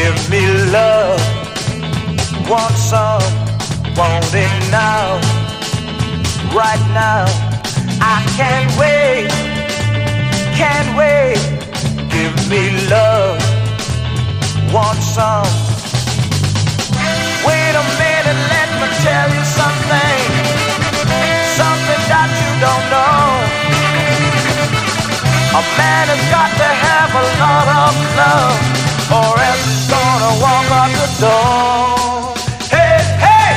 Give me love, want some, want it now, right now. I can't wait, can't wait. Give me love, want some. Wait a minute, let me tell you something, something that you don't know. A man has got to have a lot of love, or else he's gonna walk out the door. Hey, hey!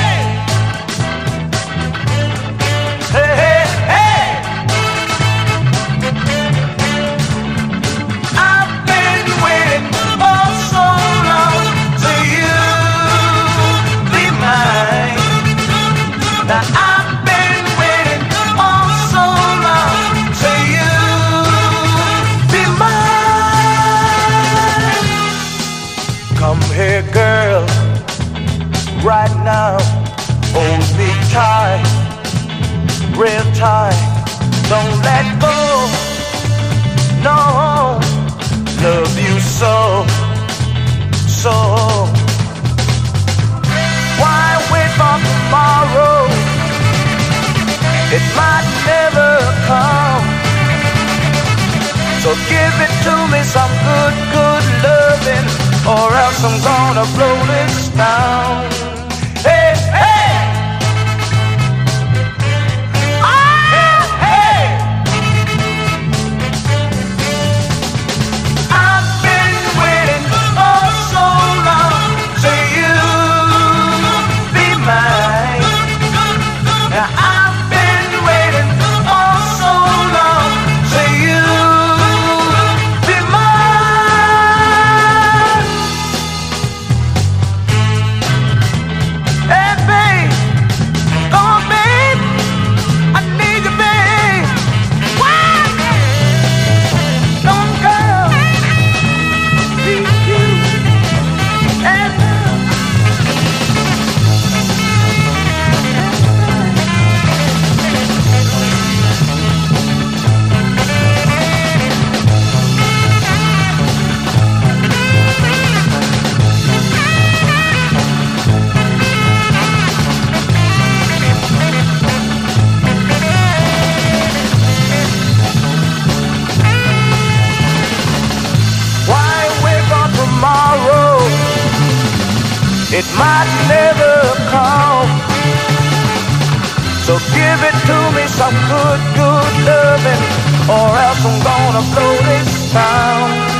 Hey, hey, hey! I've been waiting for so long till you be mine. Now I've been waiting for so long till you be mine. Come here, girl, right now. Hold me tight, real tight. Don't let go, no. Love you so, so. Why wait for tomorrow? It might never come. So give it to me, some good, good loving, or else I'm gonna blow this down. Hey, hey! Hey, hey! I've been waiting for so long till you be mine. Now I've been waiting for so long till you be mine. Hey, babe, oh, babe, I need you, babe. What? Come, girl, be you. Hey, why wait for tomorrow? It might never come. So give it to me, some good, good loving, or else I'm gonna blow this town.